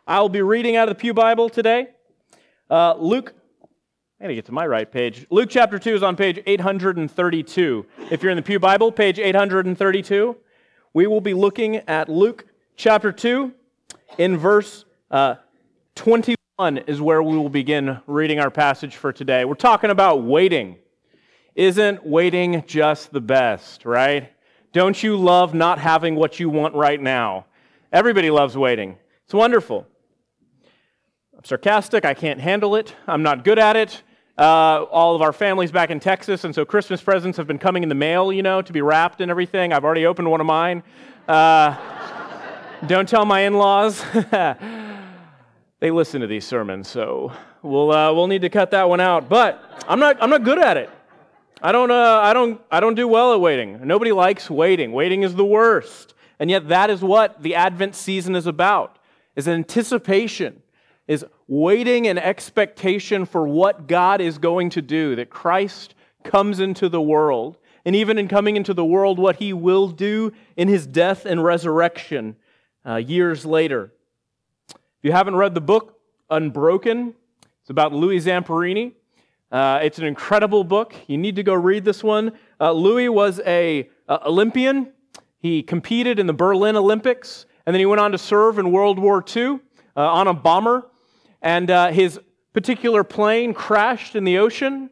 I'll be reading out of the Pew Bible today. Luke, I gotta get to my right page. Luke chapter 2 is on page 832. If you're in the Pew Bible, page 832, we will be looking at Luke chapter 2 in verse 21 is where we will begin reading our passage for today. We're talking about waiting. Isn't waiting just the best, right? Don't you love not having what you want right now? Everybody loves waiting. It's wonderful. I'm sarcastic. I can't handle it. I'm not good at it. All of our family's back in Texas, and so Christmas presents have been coming in the mail, to be wrapped and everything. I've already opened one of mine. Don't tell my in-laws. They listen to these sermons, so we'll need to cut that one out. But I'm not good at it. I don't do well at waiting. Nobody likes waiting. Waiting is the worst. And yet that is what the Advent season is about, is anticipation, is waiting and expectation for what God is going to do, that Christ comes into the world, and even in coming into the world, what He will do in His death and resurrection years later. If you haven't read the book, Unbroken, it's about Louis Zamperini. It's an incredible book. You need to go read this one. Louis was an Olympian. He competed in the Berlin Olympics, and then he went on to serve in World War II on a bomber, and his particular plane crashed in the ocean.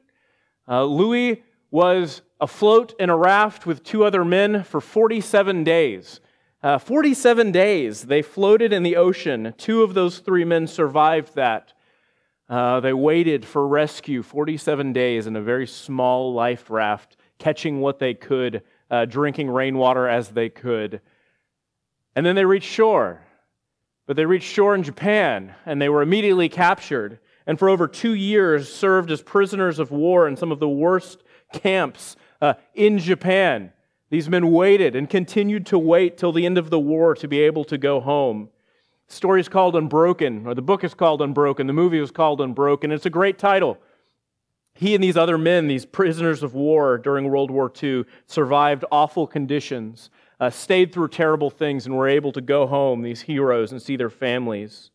Louis was afloat in a raft with two other men for 47 days. 47 days they floated in the ocean. Two of those three men survived that. They waited for rescue 47 days in a very small life raft, catching what they could, drinking rainwater as they could. And then they reached shore. But they reached shore in Japan, and they were immediately captured, and for over 2 years served as prisoners of war in some of the worst camps in Japan. These men waited and continued to wait till the end of the war to be able to go home. The story is called Unbroken, or the book is called Unbroken. The movie was called Unbroken. It's a great title. He and these other men, these prisoners of war during World War II, survived awful conditions, stayed through terrible things, and were able to go home, these heroes, and see their families.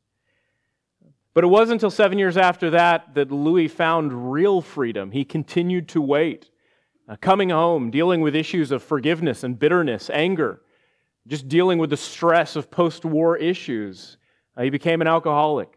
But it wasn't until 7 years after that that Louis found real freedom. He continued to wait, coming home, dealing with issues of forgiveness and bitterness, anger, just dealing with the stress of post-war issues. He became an alcoholic.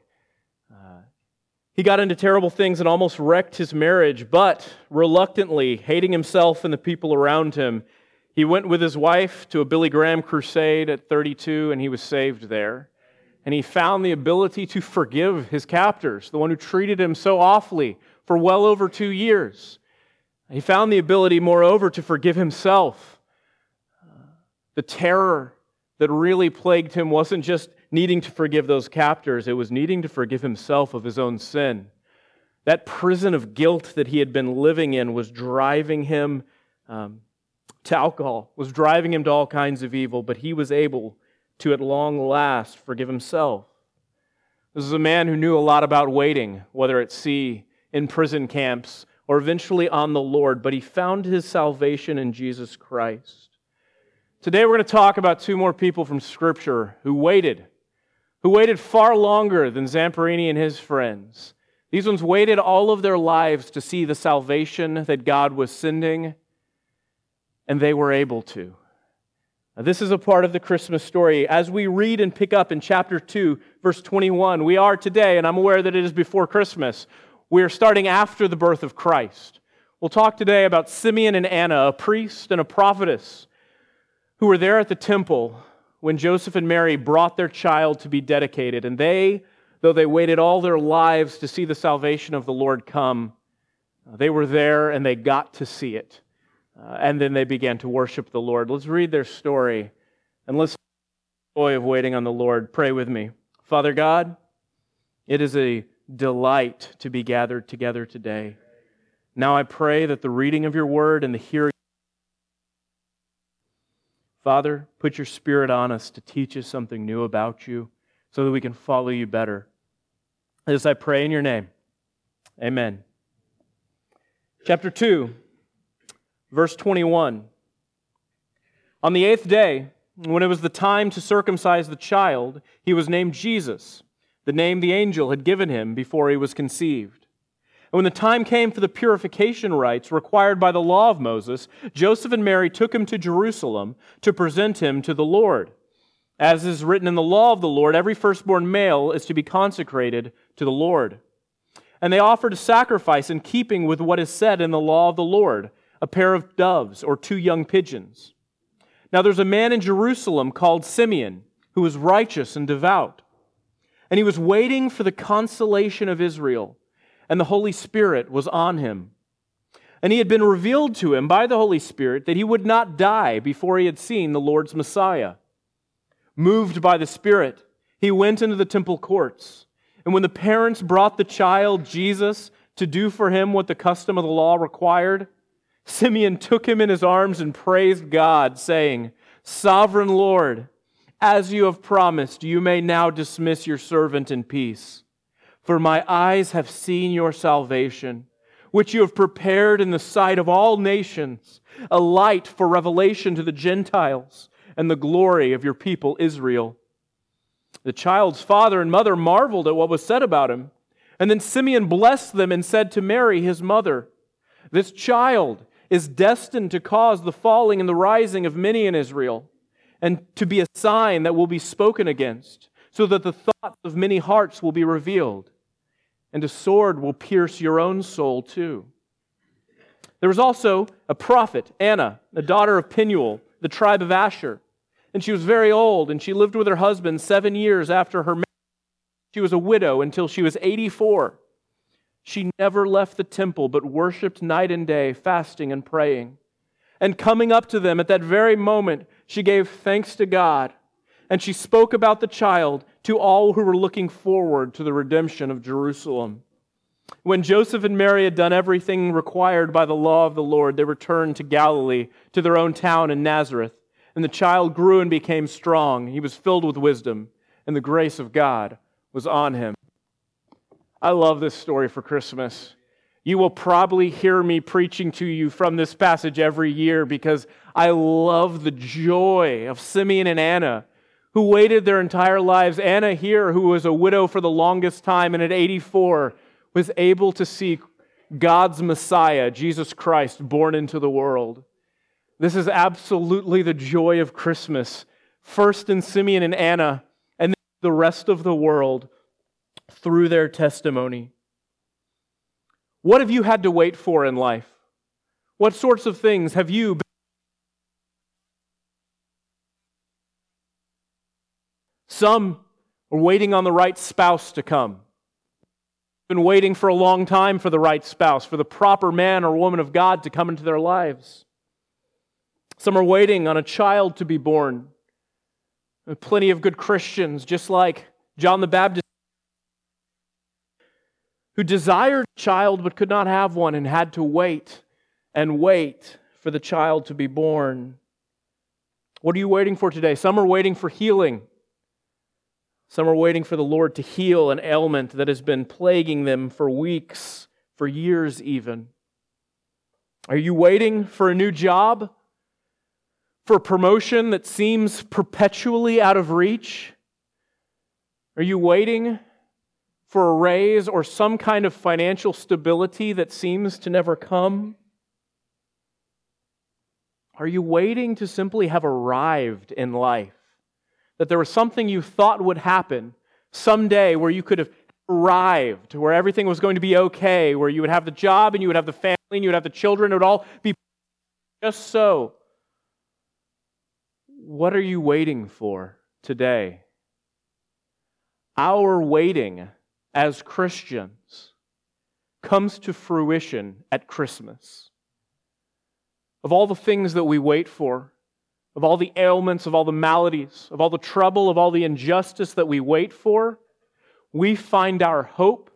He got into terrible things and almost wrecked his marriage, but reluctantly, hating himself and the people around him, he went with his wife to a Billy Graham crusade at 32, and he was saved there. And he found the ability to forgive his captors, the one who treated him so awfully for well over 2 years. He found the ability, moreover, to forgive himself. The terror that really plagued him wasn't just needing to forgive those captors, it was needing to forgive himself of his own sin. That prison of guilt that he had been living in was driving him to alcohol, was driving him to all kinds of evil, but he was able to at long last forgive himself. This is a man who knew a lot about waiting, whether at sea, in prison camps, or eventually on the Lord, but he found his salvation in Jesus Christ. Today we're going to talk about two more people from Scripture who waited far longer than Zamperini and his friends. These ones waited all of their lives to see the salvation that God was sending, and they were able to. Now, this is a part of the Christmas story. As we read and pick up in chapter 2, verse 21, we are today, and I'm aware that it is before Christmas, we are starting after the birth of Christ. We'll talk today about Simeon and Anna, a priest and a prophetess, who were there at the temple when Joseph and Mary brought their child to be dedicated. And they, though they waited all their lives to see the salvation of the Lord come, they were there and they got to see it. And then they began to worship the Lord. Let's read their story and listen to the joy of waiting on the Lord. Pray with me. Father God, it is a delight to be gathered together today. Now I pray that the reading of your word and the hearing, Father, put your Spirit on us to teach us something new about you so that we can follow you better. This I pray in your name. Amen. Chapter 2, verse 21. On the 8th day, when it was the time to circumcise the child, he was named Jesus, the name the angel had given him before he was conceived. And when the time came for the purification rites required by the law of Moses, Joseph and Mary took him to Jerusalem to present him to the Lord. As is written in the law of the Lord, every firstborn male is to be consecrated to the Lord. And they offered a sacrifice in keeping with what is said in the law of the Lord, a pair of doves or 2 young pigeons. Now there's a man in Jerusalem called Simeon, who was righteous and devout. And he was waiting for the consolation of Israel, and the Holy Spirit was on him. And he had been revealed to him by the Holy Spirit that he would not die before he had seen the Lord's Messiah. Moved by the Spirit, he went into the temple courts. And when the parents brought the child, Jesus, to do for him what the custom of the law required, Simeon took him in his arms and praised God, saying, "Sovereign Lord, as you have promised, you may now dismiss your servant in peace. For my eyes have seen your salvation, which you have prepared in the sight of all nations, a light for revelation to the Gentiles, and the glory of your people Israel." The child's father and mother marveled at what was said about him. And then Simeon blessed them and said to Mary, his mother, "This child is destined to cause the falling and the rising of many in Israel, and to be a sign that will be spoken against, so that the thoughts of many hearts will be revealed, and a sword will pierce your own soul too." There was also a prophet, Anna, the daughter of Penuel, the tribe of Asher. And she was very old, and she lived with her husband 7 years after her marriage. She was a widow until she was 84. She never left the temple, but worshipped night and day, fasting and praying. And coming up to them at that very moment, she gave thanks to God, and she spoke about the child to all who were looking forward to the redemption of Jerusalem. When Joseph and Mary had done everything required by the law of the Lord, they returned to Galilee, to their own town in Nazareth. And the child grew and became strong. He was filled with wisdom, and the grace of God was on him. I love this story for Christmas. You will probably hear me preaching to you from this passage every year because I love the joy of Simeon and Anna, who waited their entire lives. Anna here, who was a widow for the longest time, and at 84, was able to see God's Messiah, Jesus Christ, born into the world. This is absolutely the joy of Christmas. First in Simeon and Anna, and then the rest of the world through their testimony. What have you had to wait for in life? What sorts of things have you been? Some are waiting on the right spouse to come. Been waiting for a long time for the right spouse, for the proper man or woman of God to come into their lives. Some are waiting on a child to be born. Plenty of good Christians, just like John the Baptist, who desired a child but could not have one and had to wait and wait for the child to be born. What are you waiting for today? Some are waiting for healing. Some are waiting for the Lord to heal an ailment that has been plaguing them for weeks, for years even. Are you waiting for a new job? For a promotion that seems perpetually out of reach? Are you waiting for a raise or some kind of financial stability that seems to never come? Are you waiting to simply have arrived in life? That there was something you thought would happen someday where you could have arrived, where everything was going to be okay, where you would have the job and you would have the family and you would have the children, it would all be just so. What are you waiting for today? Our waiting as Christians comes to fruition at Christmas. Of all the things that we wait for, of all the ailments, of all the maladies, of all the trouble, of all the injustice that we wait for, we find our hope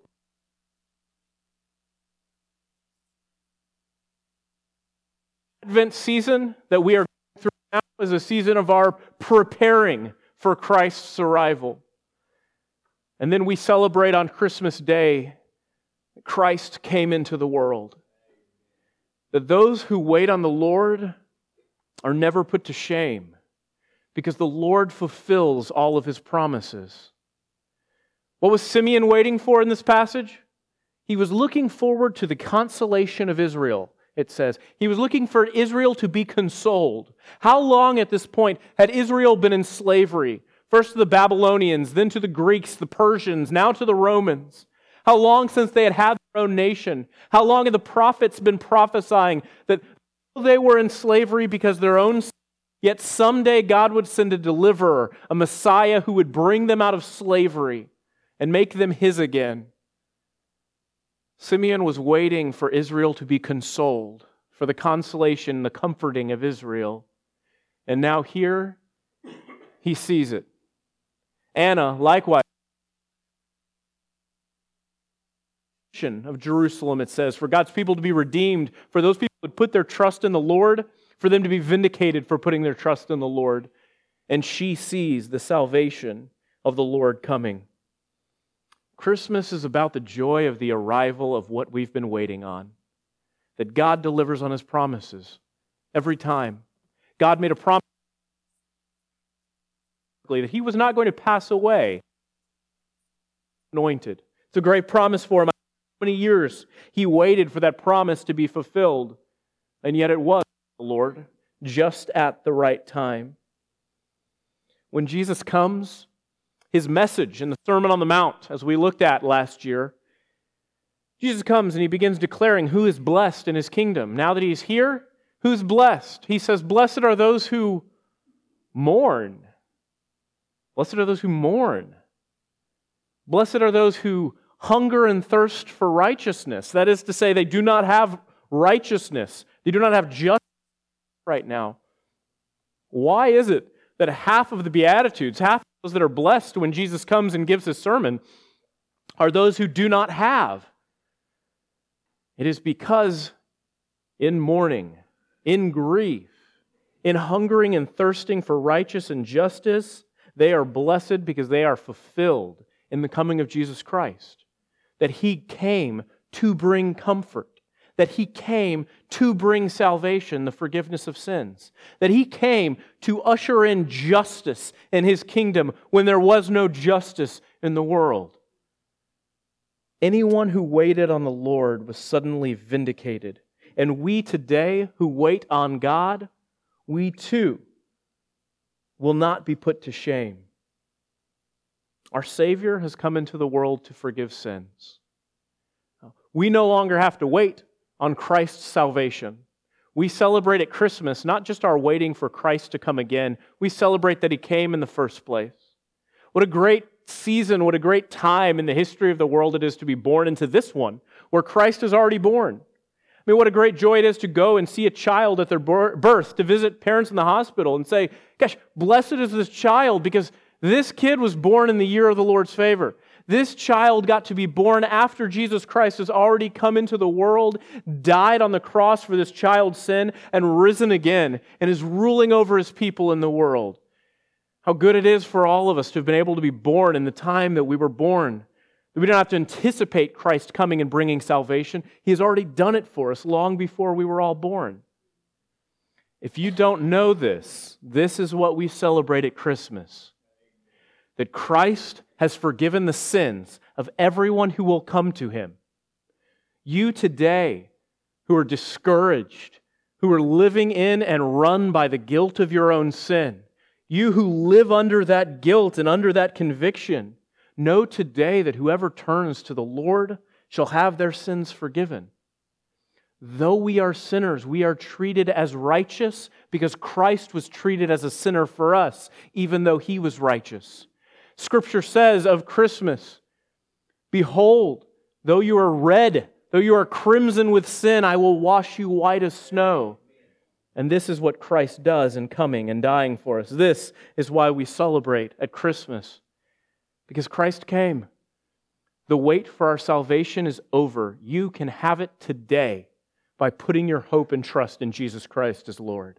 Advent season that we are going through now is a season of our preparing for Christ's arrival. And then we celebrate on Christmas Day that Christ came into the world. That those who wait on the Lord are never put to shame because the Lord fulfills all of His promises. What was Simeon waiting for in this passage? He was looking forward to the consolation of Israel, it says. He was looking for Israel to be consoled. How long at this point had Israel been in slavery? First to the Babylonians, then to the Greeks, the Persians, now to the Romans. How long since they had their own nation? How long had the prophets been prophesying that they were in slavery because of their own sin, yet someday God would send a deliverer, a Messiah who would bring them out of slavery and make them His again? Simeon was waiting for Israel to be consoled, for the consolation, the comforting of Israel. And now here, he sees it. Anna, likewise, of Jerusalem, it says, for God's people to be redeemed, for those people who would put their trust in the Lord, for them to be vindicated for putting their trust in the Lord. And she sees the salvation of the Lord coming. Christmas is about the joy of the arrival of what we've been waiting on. That God delivers on His promises every time. God made a promise that He was not going to pass away anointed. It's a great promise for Him. How many years He waited for that promise to be fulfilled, and yet it was the Lord just at the right time. When Jesus comes, His message in the Sermon on the Mount, as we looked at last year, Jesus comes and He begins declaring who is blessed in His kingdom. Now that He's here, who's blessed? He says, blessed are those who mourn. Blessed are those who mourn. Blessed are those who hunger and thirst for righteousness. That is to say, they do not have righteousness. They do not have justice right now. Why is it that half of the Beatitudes, half of those that are blessed when Jesus comes and gives His sermon, are those who do not have? It is because in mourning, in grief, in hungering and thirsting for righteousness and justice, they are blessed because they are fulfilled in the coming of Jesus Christ. That He came to bring comfort. That He came to bring salvation, the forgiveness of sins. That He came to usher in justice in His kingdom when there was no justice in the world. Anyone who waited on the Lord was suddenly vindicated. And we today who wait on God, we too will not be put to shame. Our Savior has come into the world to forgive sins. We no longer have to wait on Christ's salvation. We celebrate at Christmas not just our waiting for Christ to come again, we celebrate that He came in the first place. What a great season, what a great time in the history of the world it is to be born into this one, where Christ is already born. I mean, what a great joy it is to go and see a child at their birth, to visit parents in the hospital and say, gosh, blessed is this child because this kid was born in the year of the Lord's favor. This child got to be born after Jesus Christ has already come into the world, died on the cross for this child's sin, and risen again, and is ruling over His people in the world. How good it is for all of us to have been able to be born in the time that we were born. We don't have to anticipate Christ coming and bringing salvation. He has already done it for us long before we were all born. If you don't know this, this is what we celebrate at Christmas. That Christ has forgiven the sins of everyone who will come to Him. You today, who are discouraged, who are living in and run by the guilt of your own sin, you who live under that guilt and under that conviction, know today that whoever turns to the Lord shall have their sins forgiven. Though we are sinners, we are treated as righteous because Christ was treated as a sinner for us, even though He was righteous. Scripture says of Christmas, behold, though you are red, though you are crimson with sin, I will wash you white as snow. And this is what Christ does in coming and dying for us. This is why we celebrate at Christmas. Because Christ came. The wait for our salvation is over. You can have it today by putting your hope and trust in Jesus Christ as Lord.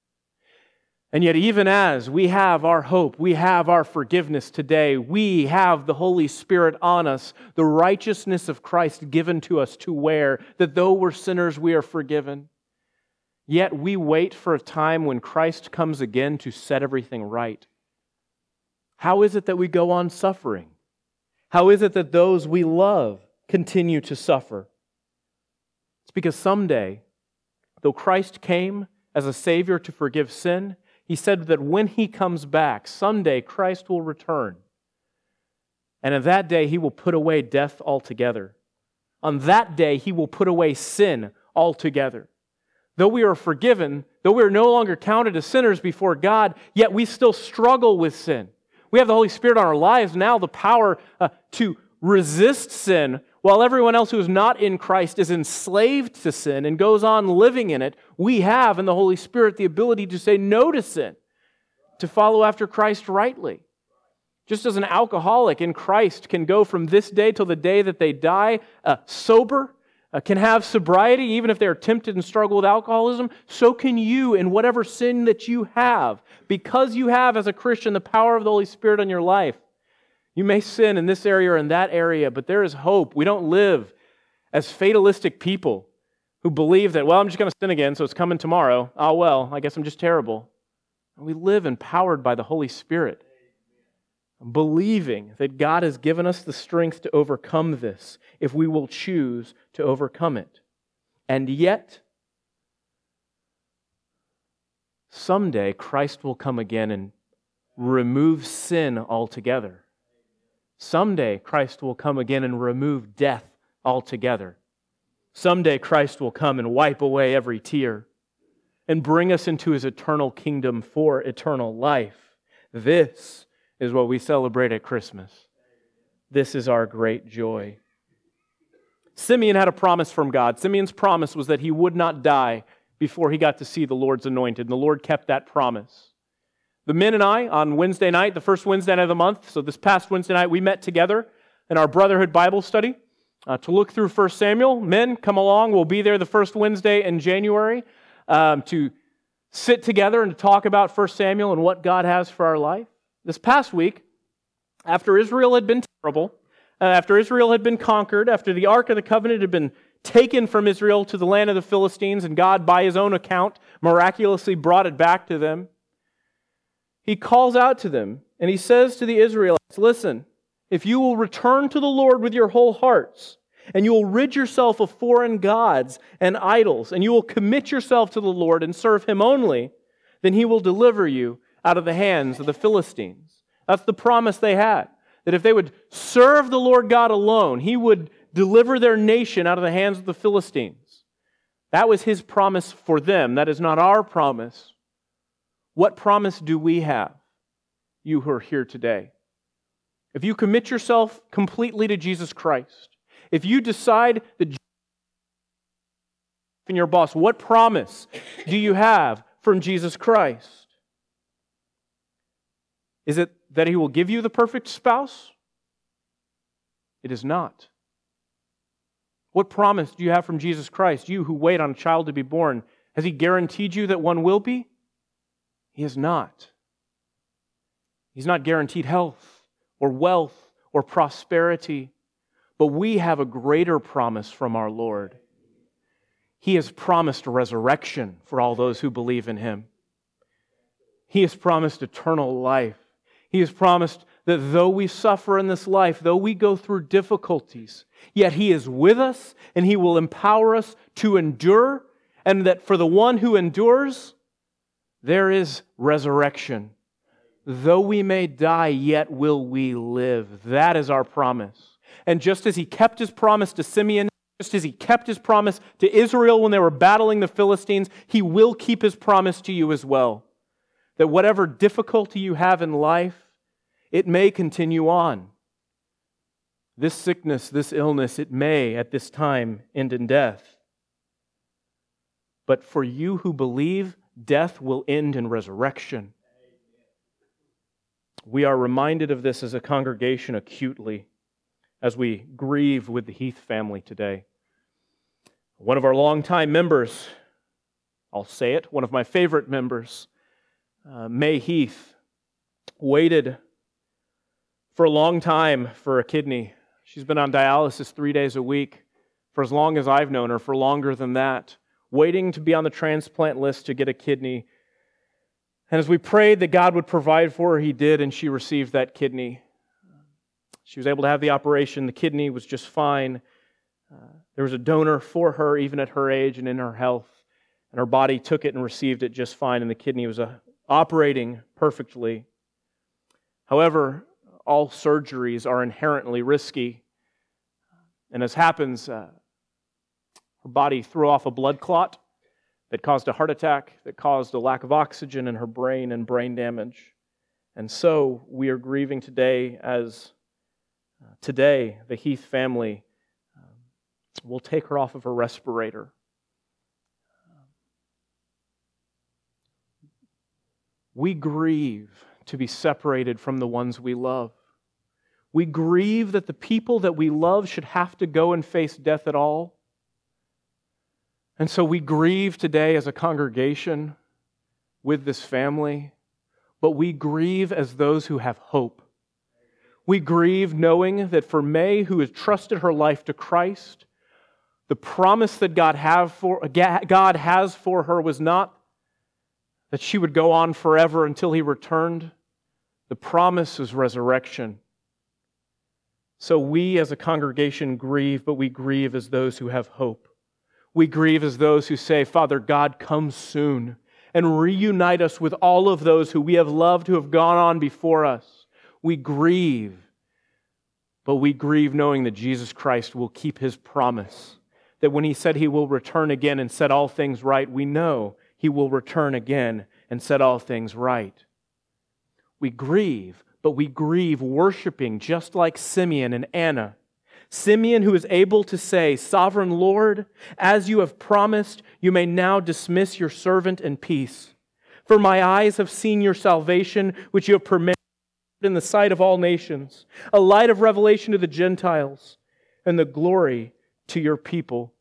And yet, even as we have our hope, we have our forgiveness today, we have the Holy Spirit on us, the righteousness of Christ given to us to wear, that though we're sinners, we are forgiven. Yet we wait for a time when Christ comes again to set everything right. How is it that we go on suffering? How is it that those we love continue to suffer? It's because someday, though Christ came as a Savior to forgive sin, He said that when He comes back, someday Christ will return. And on that day, He will put away death altogether. On that day, He will put away sin altogether. Though we are forgiven, though we are no longer counted as sinners before God, yet we still struggle with sin. We have the Holy Spirit on our lives now, the power to resist sin, while everyone else who is not in Christ is enslaved to sin and goes on living in it. We have in the Holy Spirit the ability to say no to sin, to follow after Christ rightly. Just as an alcoholic in Christ can go from this day till the day that they die sober, can have sobriety even if they are tempted and struggle with alcoholism, so can you in whatever sin that you have. Because you have, as a Christian, the power of the Holy Spirit on your life. You may sin in this area or in that area, but there is hope. We don't live as fatalistic people who believe that, well, I'm just going to sin again, so it's coming tomorrow. Oh, well, I guess I'm just terrible. We live empowered by the Holy Spirit, believing that God has given us the strength to overcome this if we will choose to overcome it. And yet, someday Christ will come again and remove sin altogether. Someday Christ will come again and remove death altogether. Someday Christ will come and wipe away every tear and bring us into His eternal kingdom for eternal life. This is what we celebrate at Christmas. This is our great joy. Simeon had a promise from God. Simeon's promise was that he would not die before he got to see the Lord's anointed, and the Lord kept that promise. The men and I, on Wednesday night, the first Wednesday night of the month, so this past Wednesday night, we met together in our Brotherhood Bible study to look through 1 Samuel. Men, come along. We'll be there the first Wednesday in January to sit together and to talk about 1 Samuel and what God has for our life. This past week, after Israel had been terrible, after Israel had been conquered, after the Ark of the Covenant had been taken from Israel to the land of the Philistines, and God, by His own account, miraculously brought it back to them, He calls out to them, and He says to the Israelites, listen, if you will return to the Lord with your whole hearts, and you will rid yourself of foreign gods and idols, and you will commit yourself to the Lord and serve Him only, then He will deliver you out of the hands of the Philistines. That's the promise they had, that if they would serve the Lord God alone, He would deliver their nation out of the hands of the Philistines. That was His promise for them. That is not our promise. What promise do we have, you who are here today? If you commit yourself completely to Jesus Christ, if you decide that in your boss, what promise do you have from Jesus Christ? Is it that He will give you the perfect spouse? It is not. What promise do you have from Jesus Christ, you who wait on a child to be born? Has He guaranteed you that one will be? He has not. He's not guaranteed health or wealth or prosperity, but we have a greater promise from our Lord. He has promised resurrection for all those who believe in Him. He has promised eternal life. He has promised that though we suffer in this life, though we go through difficulties, yet He is with us and He will empower us to endure, and that for the one who endures, there is resurrection. Though we may die, yet will we live. That is our promise. And just as He kept His promise to Simeon, just as He kept His promise to Israel when they were battling the Philistines, He will keep His promise to you as well. That whatever difficulty you have in life, it may continue on. This sickness, this illness, it may at this time end in death. But for you who believe, death will end in resurrection. We are reminded of this as a congregation acutely as we grieve with the Heath family today. One of our longtime members, I'll say it, one of my favorite members, May Heath, waited for a long time for a kidney. She's been on dialysis 3 days a week for as long as I've known her, for longer than that, waiting to be on the transplant list to get a kidney. And as we prayed that God would provide for her, He did, and she received that kidney. She was able to have the operation. The kidney was just fine. There was a donor for her even at her age and in her health. And her body took it and received it just fine, and the kidney was operating perfectly. However, all surgeries are inherently risky. And as happens, her body threw off a blood clot that caused a heart attack, that caused a lack of oxygen in her brain and brain damage. And so we are grieving today as the Heath family will take her off of her respirator. We grieve to be separated from the ones we love. We grieve that the people that we love should have to go and face death at all. And so we grieve today as a congregation with this family, but we grieve as those who have hope. We grieve knowing that for May, who has trusted her life to Christ, the promise that God has for her was not that she would go on forever until He returned. The promise is resurrection. So we as a congregation grieve, but we grieve as those who have hope. We grieve as those who say, Father God, come soon and reunite us with all of those who we have loved, who have gone on before us. We grieve, but we grieve knowing that Jesus Christ will keep His promise. That when He said He will return again and set all things right, we know He will return again and set all things right. We grieve, but we grieve worshiping just like Simeon and Anna. Simeon, who is able to say, Sovereign Lord, as you have promised, you may now dismiss your servant in peace. For my eyes have seen your salvation, which you have permitted in the sight of all nations, a light of revelation to the Gentiles, and the glory to your people.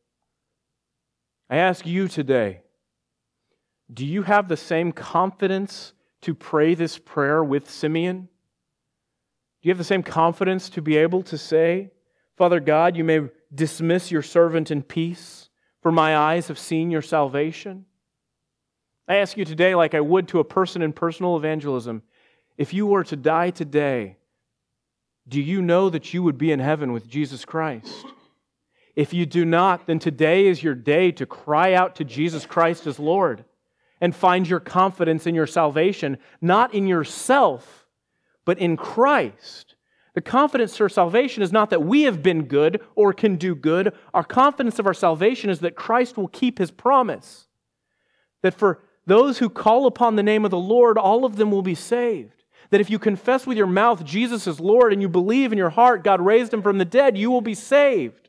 I ask you today, do you have the same confidence to pray this prayer with Simeon? Do you have the same confidence to be able to say, Father God, you may dismiss your servant in peace, for my eyes have seen your salvation? I ask you today, like I would to a person in personal evangelism, if you were to die today, do you know that you would be in heaven with Jesus Christ? If you do not, then today is your day to cry out to Jesus Christ as Lord and find your confidence in your salvation, not in yourself, but in Christ. The confidence for salvation is not that we have been good or can do good. Our confidence of our salvation is that Christ will keep His promise. That for those who call upon the name of the Lord, all of them will be saved. That if you confess with your mouth Jesus is Lord and you believe in your heart God raised Him from the dead, you will be saved.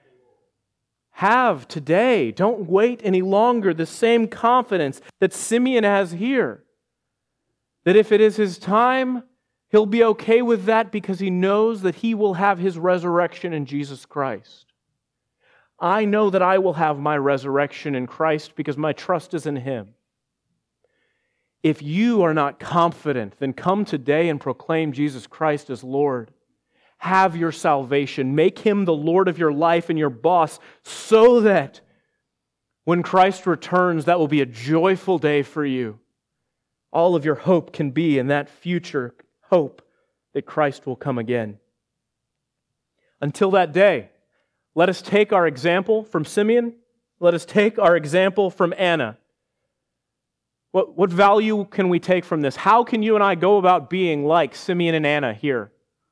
Have today, don't wait any longer, the same confidence that Simeon has here. That if it is his time, he'll be okay with that because he knows that he will have his resurrection in Jesus Christ. I know that I will have my resurrection in Christ because my trust is in Him. If you are not confident, then come today and proclaim Jesus Christ as Lord. Have your salvation. Make Him the Lord of your life and your boss so that when Christ returns, that will be a joyful day for you. All of your hope can be in that future hope that Christ will come again. Until that day, let us take our example from Simeon. Let us take our example from Anna. What value can we take from this? How can you and I go about being like Simeon and Anna here?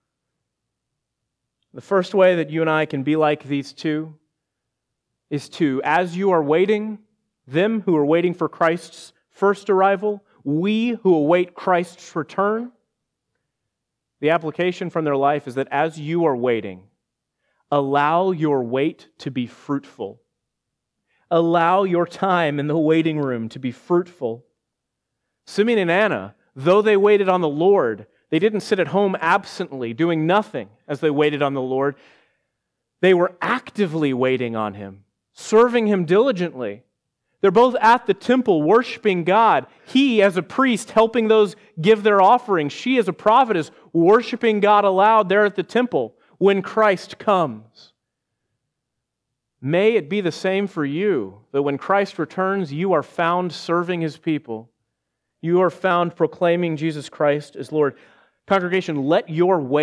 The first way that you and I can be like these two is to, as you are waiting, them who are waiting for Christ's first arrival, we who await Christ's return, the application from their life is that as you are waiting, allow your wait to be fruitful. Allow your time in the waiting room to be fruitful. Simeon and Anna, though they waited on the Lord, they didn't sit at home absently, doing nothing as they waited on the Lord. They were actively waiting on Him, serving Him diligently. They're both at the temple worshiping God. He, as a priest, helping those give their offerings. She, as a prophetess, worshiping God aloud there at the temple when Christ comes. May it be the same for you, that when Christ returns, you are found serving His people. You are found proclaiming Jesus Christ as Lord. Congregation, let your wait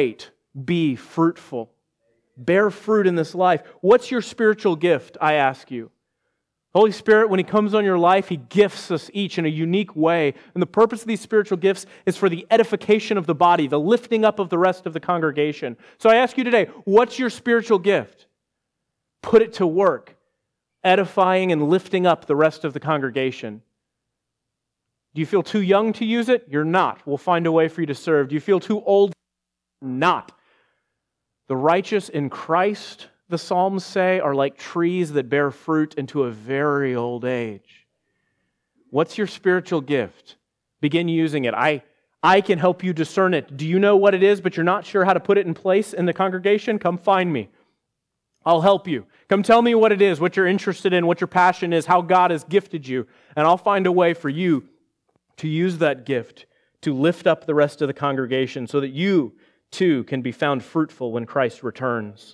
be fruitful. Bear fruit in this life. What's your spiritual gift, I ask you? Holy Spirit, when He comes on your life, He gifts us each in a unique way. And the purpose of these spiritual gifts is for the edification of the body, the lifting up of the rest of the congregation. So I ask you today, what's your spiritual gift? Put it to work, edifying and lifting up the rest of the congregation. Do you feel too young to use it? You're not. We'll find a way for you to serve. Do you feel too old? Not. The righteous in Christ, the Psalms say, are like trees that bear fruit into a very old age. What's your spiritual gift? Begin using it. I can help you discern it. Do you know what it is, but you're not sure how to put it in place in the congregation? Come find me. I'll help you. Come tell me what it is, what you're interested in, what your passion is, how God has gifted you, and I'll find a way for you to use that gift to lift up the rest of the congregation so that you too can be found fruitful when Christ returns.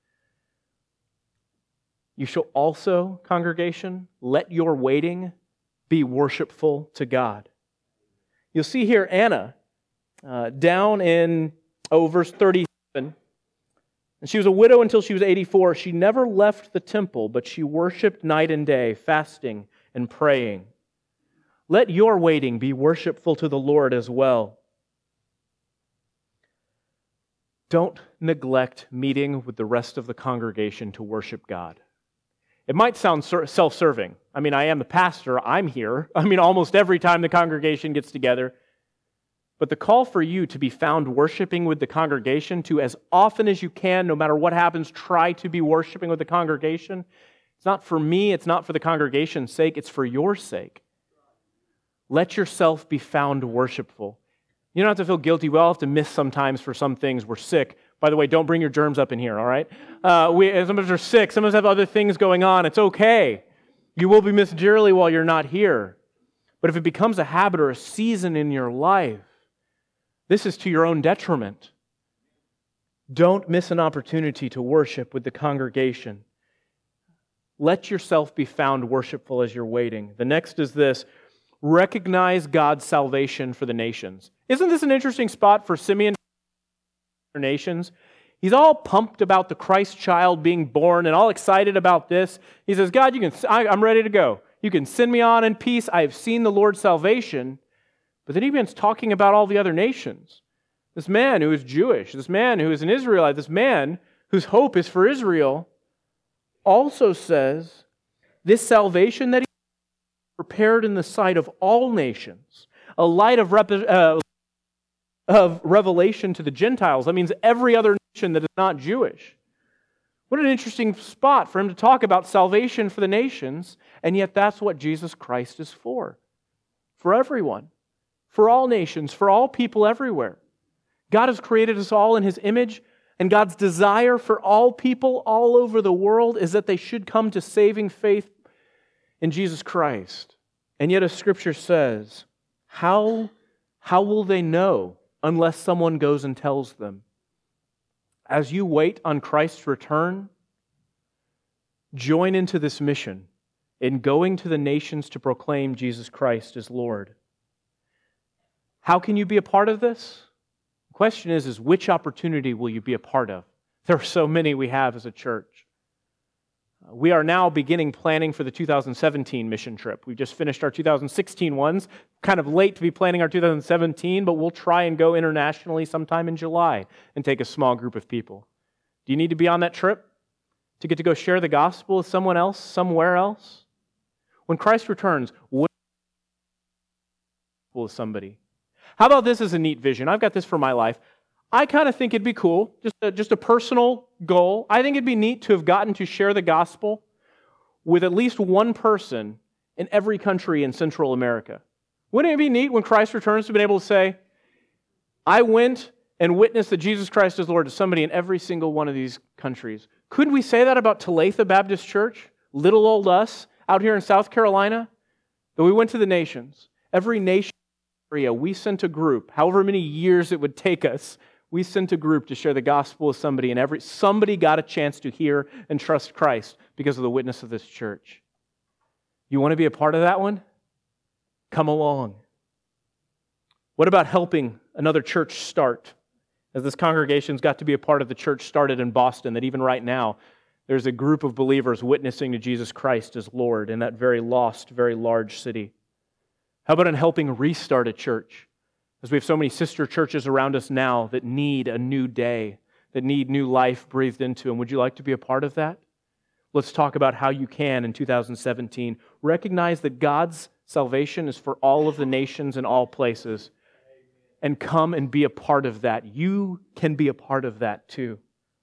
You shall also, congregation, let your waiting be worshipful to God. You'll see here Anna down in verse 37. And she was a widow until she was 84. She never left the temple, but she worshiped night and day, fasting and praying. Let your waiting be worshipful to the Lord as well. Don't neglect meeting with the rest of the congregation to worship God. It might sound self-serving. I mean, I am the pastor. I'm here. Almost every time the congregation gets together. But the call for you to be found worshiping with the congregation, to as often as you can, no matter what happens, try to be worshiping with the congregation. It's not for me. It's not for the congregation's sake. It's for your sake. Let yourself be found worshipful. You don't have to feel guilty. We all have to miss sometimes for some things. We're sick. By the way, don't bring your germs up in here, all right? Some of us are sick. Some of us have other things going on. It's okay. You will be missed dearly while you're not here. But if it becomes a habit or a season in your life, this is to your own detriment. Don't miss an opportunity to worship with the congregation. Let yourself be found worshipful as you're waiting. The next is this: recognize God's salvation for the nations. Isn't this an interesting spot for Simeon? Nations. He's all pumped about the Christ child being born and all excited about this. He says, God, I'm ready to go. You can send me on in peace. I have seen the Lord's salvation. But then he begins talking about all the other nations. This man who is Jewish, this man who is an Israelite, this man whose hope is for Israel, also says, this salvation that he prepared in the sight of all nations, a light of revelation to the Gentiles. That means every other nation that is not Jewish. What an interesting spot for him to talk about salvation for the nations, and yet that's what Jesus Christ is for everyone. For all nations, for all people everywhere. God has created us all in His image, and God's desire for all people all over the world is that they should come to saving faith in Jesus Christ. And yet, as Scripture says, how will they know unless someone goes and tells them? As you wait on Christ's return, join into this mission in going to the nations to proclaim Jesus Christ as Lord. How can you be a part of this? The question is which opportunity will you be a part of? There are so many we have as a church. We are now beginning planning for the 2017 mission trip. We just finished our 2016 ones. Kind of late to be planning our 2017, but we'll try and go internationally sometime in July and take a small group of people. Do you need to be on that trip to get to go share the gospel with someone else, somewhere else? When Christ returns, what with somebody? How about this as a neat vision? I've got this for my life. I kind of think it'd be cool, just a personal goal. I think it'd be neat to have gotten to share the gospel with at least one person in every country in Central America. Wouldn't it be neat when Christ returns to be able to say, I went and witnessed that Jesus Christ is Lord to somebody in every single one of these countries? Couldn't we say that about Talitha Baptist Church, little old us, out here in South Carolina? That we went to the nations. Every nation area, we sent a group, however many years it would take us, we sent a group to share the gospel with somebody, and somebody got a chance to hear and trust Christ because of the witness of this church. You want to be a part of that one? Come along. What about helping another church start? As this congregation's got to be a part of the church started in Boston, that even right now, there's a group of believers witnessing to Jesus Christ as Lord in that very lost, very large city. How about in helping restart a church? As we have so many sister churches around us now that need a new day, that need new life breathed into them. Would you like to be a part of that? Let's talk about how you can in 2017 recognize that God's salvation is for all of the nations and all places, and come and be a part of that. You can be a part of that too.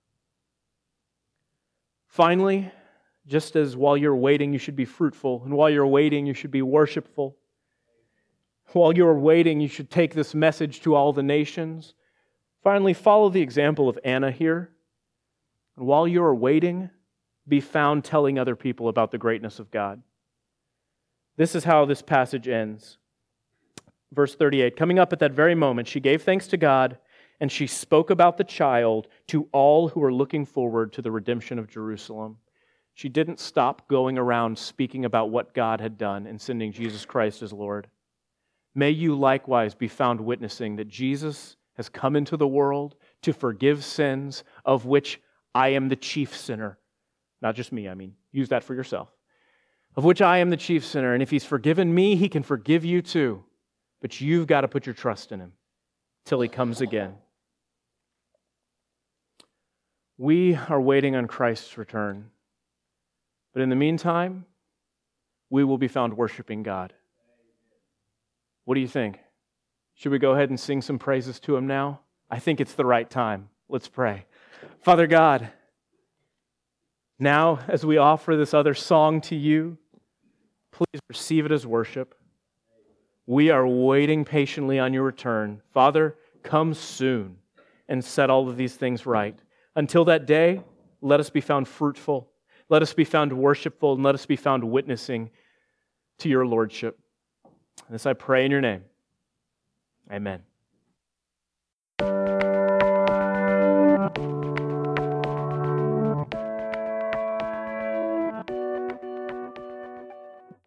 Finally, just as while you're waiting, you should be fruitful, and while you're waiting, you should be worshipful. While you're waiting, you should take this message to all the nations. Finally, follow the example of Anna here. And while you are waiting, be found telling other people about the greatness of God. This is how this passage ends. Verse 38, coming up at that very moment, she gave thanks to God, and she spoke about the child to all who were looking forward to the redemption of Jerusalem. She didn't stop going around speaking about what God had done in sending Jesus Christ as Lord. May you likewise be found witnessing that Jesus has come into the world to forgive sins, of which I am the chief sinner. Not just me, use that for yourself. Of which I am the chief sinner, and if He's forgiven me, He can forgive you too. But you've got to put your trust in Him till He comes again. We are waiting on Christ's return. But in the meantime, we will be found worshiping God. What do you think? Should we go ahead and sing some praises to Him now? I think it's the right time. Let's pray. Father God, now as we offer this other song to You, please receive it as worship. We are waiting patiently on Your return. Father, come soon and set all of these things right. Until that day, let us be found fruitful. Let us be found worshipful, and let us be found witnessing to Your Lordship. This I pray in Your name. Amen.